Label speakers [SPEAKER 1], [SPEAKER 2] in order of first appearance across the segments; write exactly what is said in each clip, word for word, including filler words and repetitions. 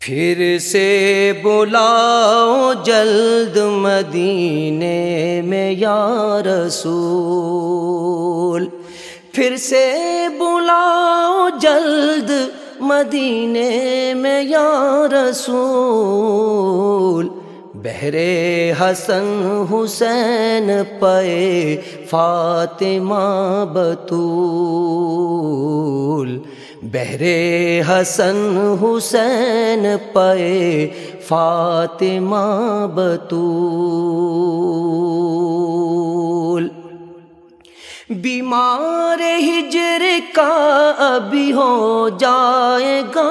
[SPEAKER 1] پھر سے بلاؤ جلد مدینے میں یا رسول، پھر سے بلاؤ جلد مدینے میں یا رسول، بہر حسن حسین پے فاطمہ بطول، بہر حسن حسین پے فاطمہ بطول، بیمار ہجر کا ابھی ہو جائے گا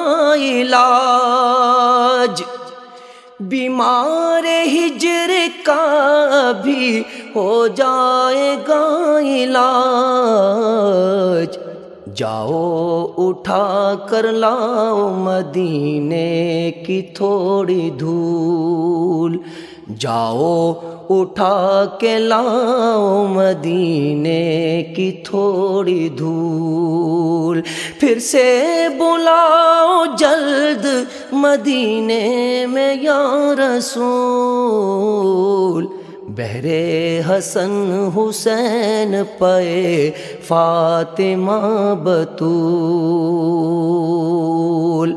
[SPEAKER 1] علاج، بیمار ہجر کا ابھی ہو جائے گا علاج، جاؤ اٹھا کر لاؤ مدینے کی تھوڑی دھول، جاؤ اٹھا کے لاؤ مدینے کی تھوڑی دھول، پھر سے بلاؤ جلد مدینے میں یا رسول، بہر حسن حسین پے فاطمہ بطول،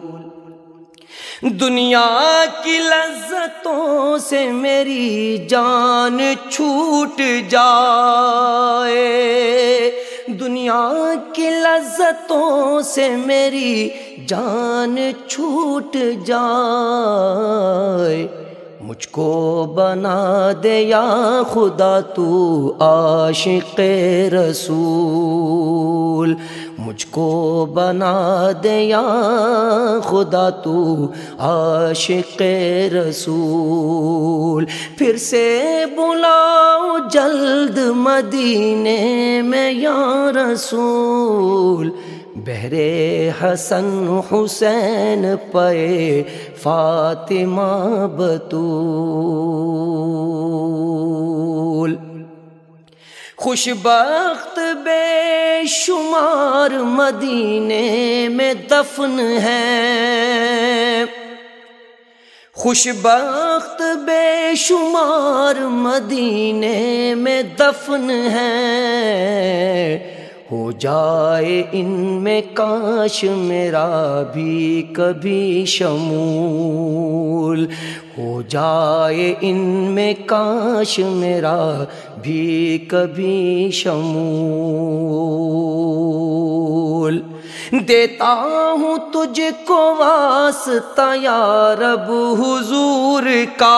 [SPEAKER 1] دنیا کی لذتوں سے میری جان چھوٹ جائے، دنیا کی لذتوں سے میری جان چھوٹ جائے، مجھ کو بنا دے یا خدا تو عاشق رسول، مجھ کو بنا دے یا خدا تو عاشق رسول، پھر سے بلاؤ جلد مدینے میں یا رسول، بہر حسن حسین پے فاطمہ بطول، خوش بخت بے شمار مدینے میں دفن ہیں، خوش بخت بے شمار مدینے میں دفن ہیں، ہو جائے ان میں کاش میرا بھی کبھی شمول، ہو جائے ان میں کاش میرا بھی کبھی شمول، دیتا ہوں تجھ کو واسطہ یا رب حضور کا،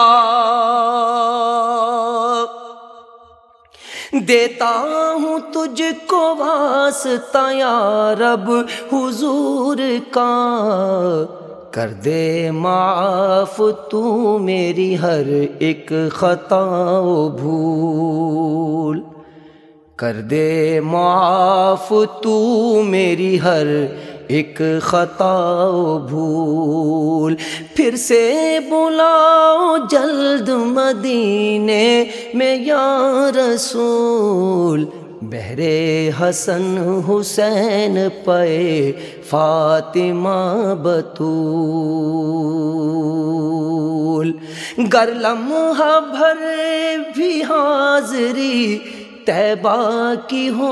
[SPEAKER 1] دیتا ہوں تجھ کو واسطہ یا رب حضور کا، کر دے معاف تو میری ہر ایک خطا و بھول، کر دے معاف تو میری ہر ایک خطا و بھول، پھر سے بلاؤ جلد مدینے میں یا رسول، بہر حسن حسین پے فاطمہ بطول، گر لمحہ بھر بھی حاضری طیبہ کی ہو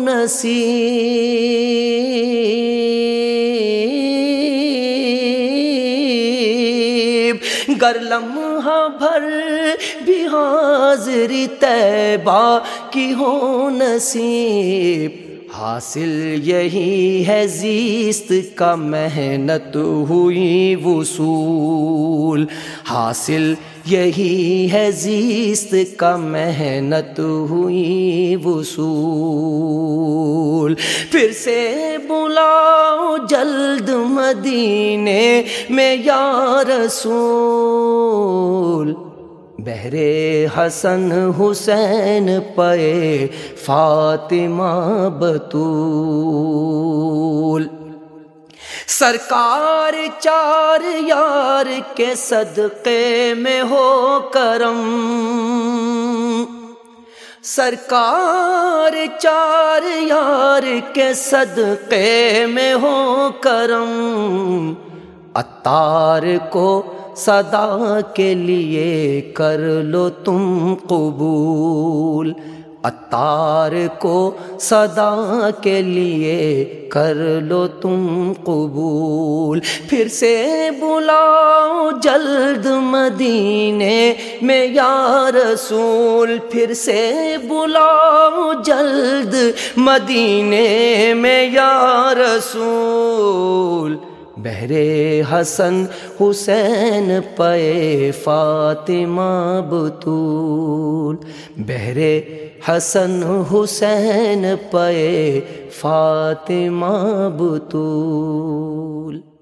[SPEAKER 1] نصیب، گر لمحہ بھر بھی حاضری طیبہ کی ہو نصیب، حاصل یہی ہے زیست کا محنت ہوئی وصول، حاصل یہی ہے زیست کا محنت ہوئی وصول، پھر سے بلاؤ جلد مدینے میں یا رسول، بہر حسن حسین پے فاطمہ بطول، سرکار چار یار کے صدقے میں ہو کرم، سرکار چار یار کے صدقے میں ہو کرم، عطار کو صدا کے لیے کر لو تم قبول، عطار کو صدا کے لیے کر لو تم قبول، پھر سے بلاؤ جلد مدینے میں یا رسول، پھر سے بلاؤ جلد مدینے میں یا رسول، بہر حسن حسین پہ فاطمہ بطول، بہر حسن حسین پہ فاطمہ بطول۔